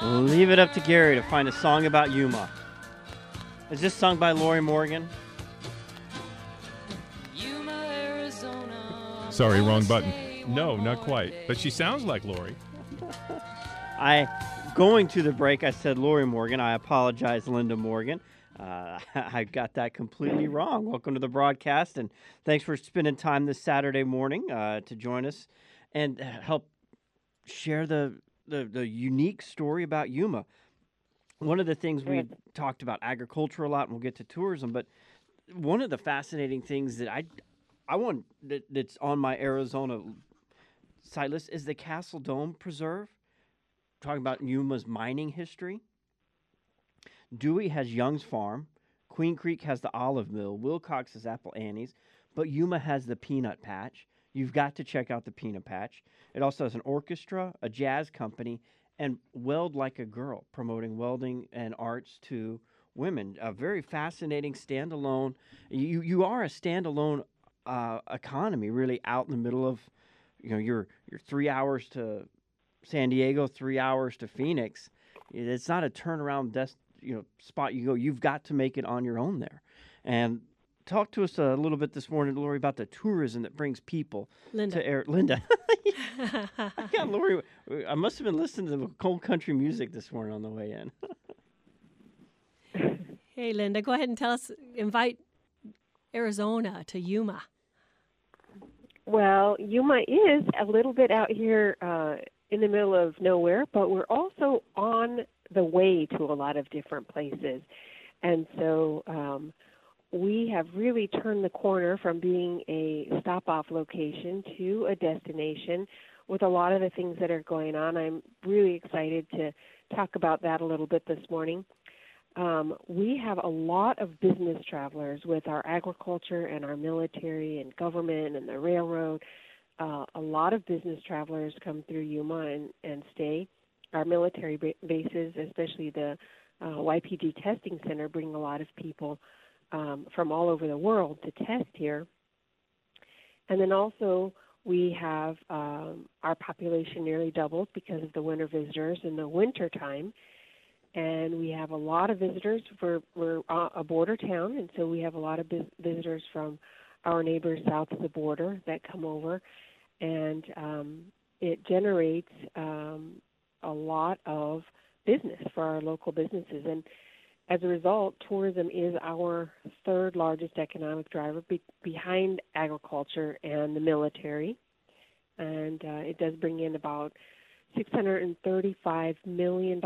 Leave it up to Gary to find a song about Yuma. Is this sung by Lori Morgan? Sorry, wrong button. No, not quite. But she sounds like Lori. Going to the break, I said Lori Morgan. I apologize, Linda Morgan. I got that completely wrong. Welcome to the broadcast, and thanks for spending time this Saturday morning to join us and help share the unique story about Yuma. One of the things we talked about agriculture a lot, and we'll get to tourism, but one of the fascinating things that I want that's on my Arizona site list is the Castle Dome Preserve. Talking about Yuma's mining history. Dewey has Young's Farm. Queen Creek has the olive mill. Wilcox has Apple Annie's. But Yuma has the Peanut Patch. You've got to check out the Peanut Patch. It also has an orchestra, a jazz company, and Weld Like a Girl, promoting welding and arts to women. A very fascinating standalone. You are a standalone economy, really, out in the middle of, you're 3 hours to San Diego, 3 hours to Phoenix. It's not a turnaround spot you go. You've got to make it on your own there. And talk to us a little bit this morning, Lori, about the tourism that brings people to Linda. Yeah, Lori, I must have been listening to the cold country music this morning on the way in. Hey, Linda, go ahead and invite Arizona to Yuma. Well, Yuma is a little bit out here in the middle of nowhere, but we're also on the way to a lot of different places. And so we have really turned the corner from being a stop-off location to a destination with a lot of the things that are going on. I'm really excited to talk about that a little bit this morning. We have a lot of business travelers with our agriculture and our military and government and the railroad. A lot of business travelers come through Yuma and stay. Our military bases, especially the YPG Testing Center, bring a lot of people from all over the world to test here. And then also we have our population nearly doubled because of the winter visitors in the winter time. And we have a lot of visitors. We're a border town, and so we have a lot of visitors from our neighbors south of the border that come over. And it generates a lot of business for our local businesses. And as a result, tourism is our third largest economic driver behind agriculture and the military. And it does bring in about $635 million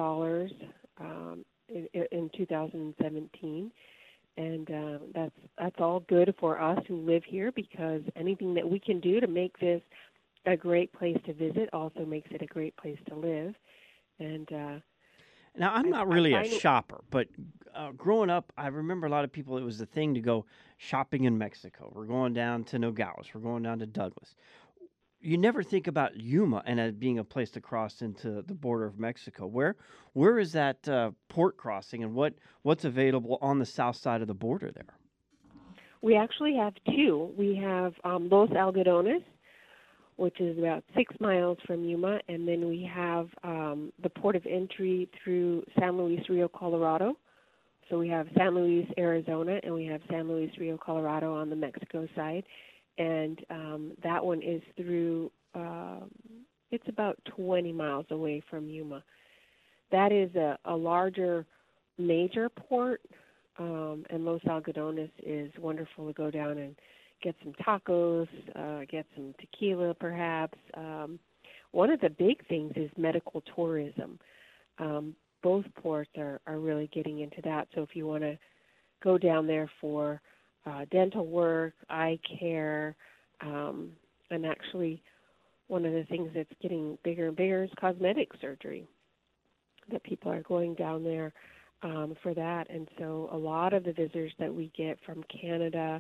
in 2017. And that's all good for us who live here, because anything that we can do to make this a great place to visit also makes it a great place to live. And now, I'm not really a shopper, but growing up, I remember a lot of people, it was the thing to go shopping in Mexico. We're going down to Nogales. We're going down to Douglas. You never think about Yuma and as being a place to cross into the border of Mexico. Where is that port crossing, and what's available on the south side of the border there? We actually have two. We have Los Algodones, which is about 6 miles from Yuma, and then we have the port of entry through San Luis Rio, Colorado. So we have San Luis, Arizona, and we have San Luis Rio, Colorado on the Mexico side. And that one is through, it's about 20 miles away from Yuma. That is a larger, major port, and Los Algodones is wonderful to go down and get some tacos, get some tequila perhaps. One of the big things is medical tourism. Both ports are really getting into that. So if you want to go down there for dental work, eye care, and actually one of the things that's getting bigger and bigger is cosmetic surgery, that people are going down there for that. And so a lot of the visitors that we get from Canada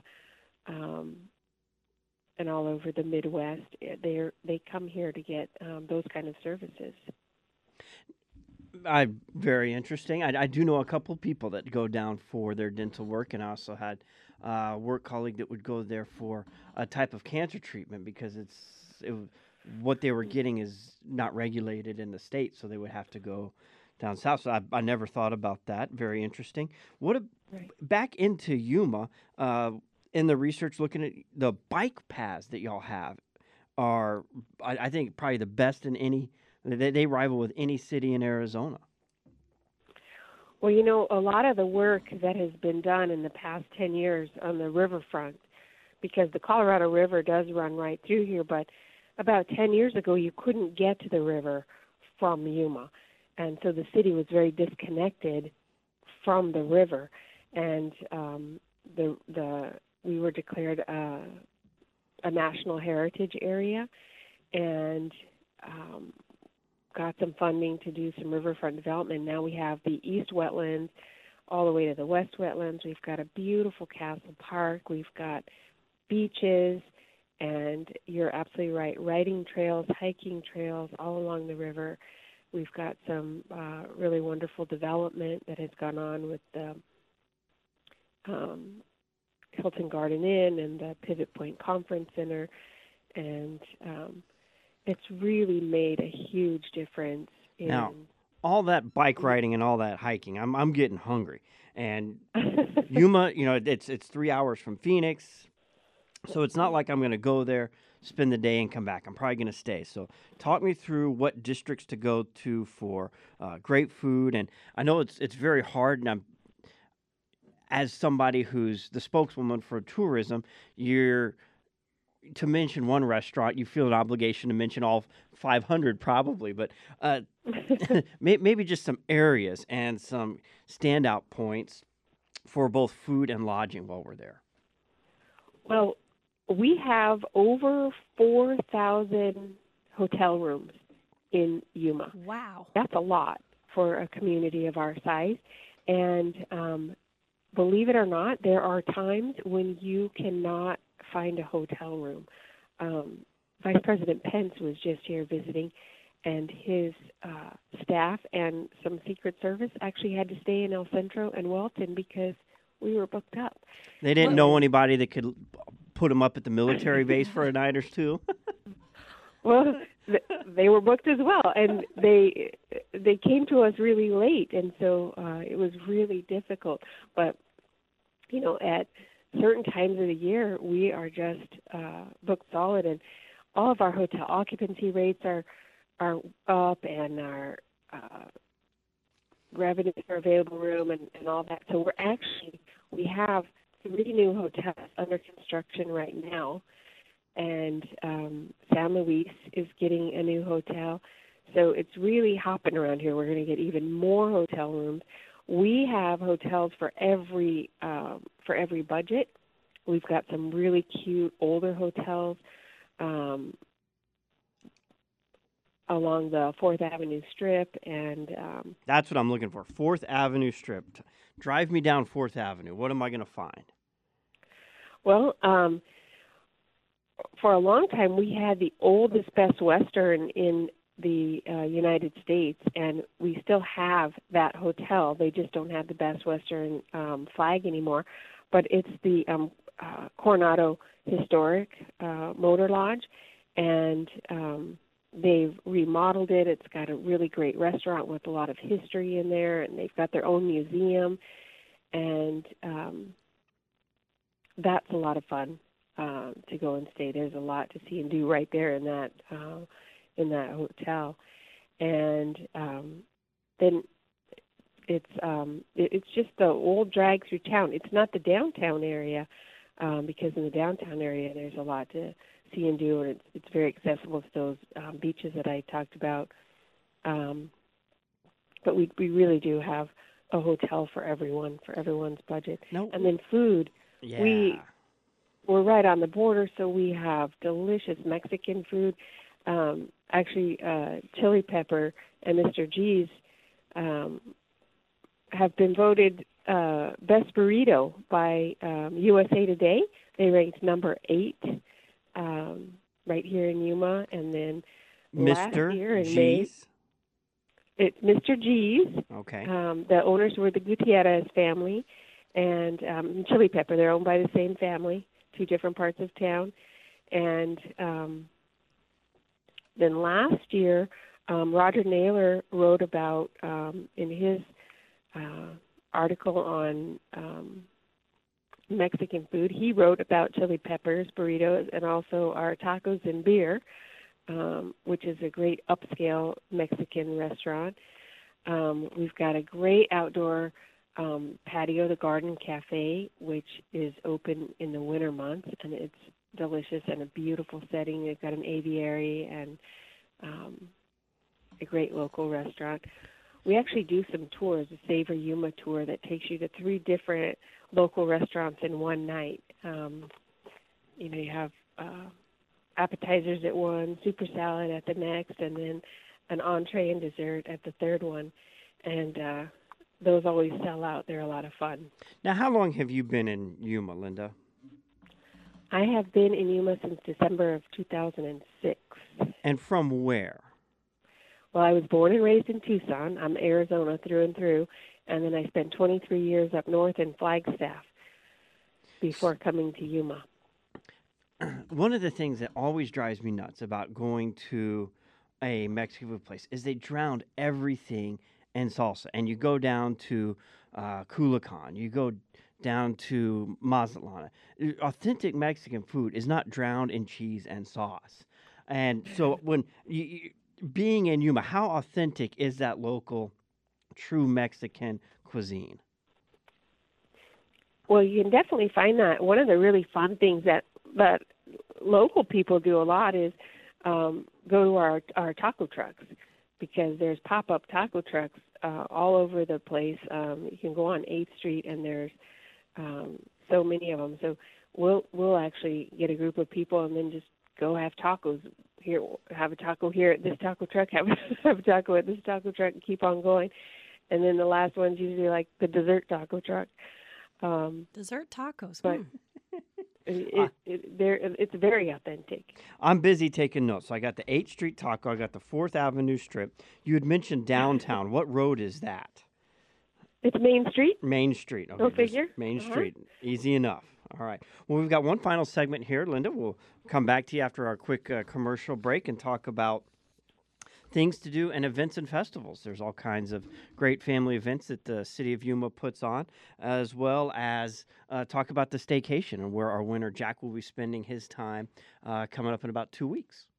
and all over the Midwest, they come here to get those kind of services. Very interesting. I do know a couple people that go down for their dental work, and I also had a work colleague that would go there for a type of cancer treatment because what they were getting is not regulated in the state, so they would have to go down south. So I never thought about that. Very interesting. What a, Right. back into Yuma, in the research, looking at the bike paths that y'all have are, I think, probably the best in any. They rival with any city in Arizona. Well, you know, a lot of the work that has been done in the past 10 years on the riverfront, because the Colorado River does run right through here, but about 10 years ago, you couldn't get to the river from Yuma. And so the city was very disconnected from the river. And we were declared a national heritage area, and got some funding to do some riverfront development. Now we have the east wetlands all the way to the west wetlands. We've got a beautiful Castle Park. We've got beaches, and you're absolutely right, riding trails, hiking trails all along the river. We've got some really wonderful development that has gone on with the Hilton Garden Inn and the Pivot Point Conference Center, and it's really made a huge difference in Now, all that bike riding and all that hiking, I'm getting hungry. And Yuma, it's 3 hours from Phoenix, so it's not like I'm going to go there, spend the day, and come back. I'm probably going to stay. So talk me through what districts to go to for great food. And I know it's very hard, and I'm, as somebody who's the spokeswoman for tourism, to mention one restaurant, you feel an obligation to mention all 500 probably, but maybe just some areas and some standout points for both food and lodging while we're there. Well, we have over 4,000 hotel rooms in Yuma. Wow. That's a lot for a community of our size. And believe it or not, there are times when you cannot find a hotel room. Vice President Pence was just here visiting, and his staff and some Secret Service actually had to stay in El Centro and Welton because we were booked up. They didn't know anybody that could put them up at the military base for a night or two. Well, they were booked as well, and they came to us really late, and so it was really difficult. But at certain times of the year, we are just booked solid, and all of our hotel occupancy rates are up, and our revenues per available room and all that. So we have 3 new hotels under construction right now, and San Luis is getting a new hotel. So it's really hopping around here. We're going to get even more hotel rooms. We have hotels for every budget. We've got some really cute older hotels along the 4th Avenue Strip, and that's what I'm looking for. 4th Avenue Strip. Drive me down 4th Avenue. What am I going to find? Well, for a long time, we had the oldest Best Western in the United States, and we still have that hotel. They just don't have the Best Western flag anymore, but it's the Coronado Historic Motor Lodge, and they've remodeled it. It's got a really great restaurant with a lot of history in there, and they've got their own museum, and that's a lot of fun to go and stay. There's a lot to see and do right there in that hotel, and then it's just the old drag through town. It's not the downtown area, because in the downtown area there's a lot to see and do, and it's very accessible to those beaches that I talked about. But we really do have a hotel for everyone, for everyone's budget. No. And then food. Yeah. We're right on the border, so we have delicious Mexican food. Actually, Chili Pepper and Mr. G's have been voted best burrito by USA Today. They ranked number 8 right here in Yuma, and then last year in May, it's Mr. G's. Okay. The owners were the Gutierrez family, and Chili Pepper. They're owned by the same family, 2 different parts of town. And then last year, Roger Naylor wrote about in his article on Mexican food. He wrote about chili peppers, burritos, and also our tacos and beer, which is a great upscale Mexican restaurant. We've got a great outdoor patio, the Garden Cafe, which is open in the winter months, and it's delicious and a beautiful setting. They've got an aviary and a great local restaurant. We actually do some tours, a Savor Yuma tour that takes you to 3 different local restaurants in one night. You have appetizers at one, super salad at the next, and then an entree and dessert at the third one. And those always sell out. They're a lot of fun. Now, how long have you been in Yuma, Linda? I have been in Yuma since December of 2006. And from where? Well, I was born and raised in Tucson. I'm Arizona through and through. And then I spent 23 years up north in Flagstaff before coming to Yuma. One of the things that always drives me nuts about going to a Mexican food place is they drowned everything in salsa. And you go down to Culiacan, you go down to Mazatlan. Authentic Mexican food is not drowned in cheese and sauce. And so when being in Yuma, how authentic is that local, true Mexican cuisine? Well, you can definitely find that. One of the really fun things that local people do a lot is go to our taco trucks, because there's pop-up taco trucks all over the place. You can go on 8th Street, and there's so many of them. So we'll actually get a group of people and then just go have tacos here, have a taco here at this taco truck, have a taco at this taco truck, and keep on going. And then the last one's usually like the dessert taco truck. Dessert tacos. But it's very authentic. I'm busy taking notes. So I got the 8th Street Taco. I got the 4th Avenue Strip. You had mentioned downtown. What road is that? It's Main Street. Main Street. Okay, Go just figure. Main Street. Easy enough. All right. Well, we've got one final segment here, Linda. We'll come back to you after our quick commercial break and talk about things to do and events and festivals. There's all kinds of great family events that the city of Yuma puts on, as well as talk about the staycation and where our winner Jack will be spending his time coming up in about 2 weeks.